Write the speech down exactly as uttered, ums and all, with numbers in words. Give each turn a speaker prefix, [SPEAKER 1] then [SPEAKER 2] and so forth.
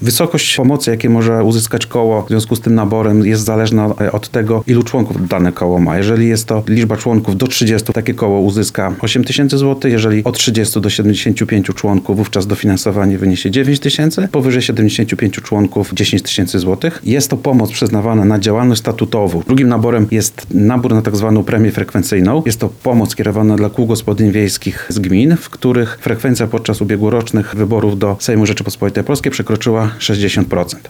[SPEAKER 1] Wysokość pomocy, jakie może uzyskać koło w związku z tym naborem, jest zależna od tego, ilu członków dane koło ma. Jeżeli jest to liczba członków do trzydziestu, takie koło uzyska osiem tysięcy złotych. Jeżeli od trzydziestu do siedemdziesięciu pięciu członków, wówczas dofinansowanie wyniesie dziewięć tysięcy. Powyżej siedemdziesięciu pięciu członków dziesięć tysięcy złotych. Jest to pomoc przyznawana na działalność statutową. Drugim naborem jest nabór na tak zwaną premię frekwencyjną. Jest to pomoc kierowana dla kół gospodyń wiejskich z gmin, w których frekwencja podczas ubiegłorocznych wyborów do Sejmu Rzeczypospolitej Polskiej przekroczyła sześćdziesiąt procent.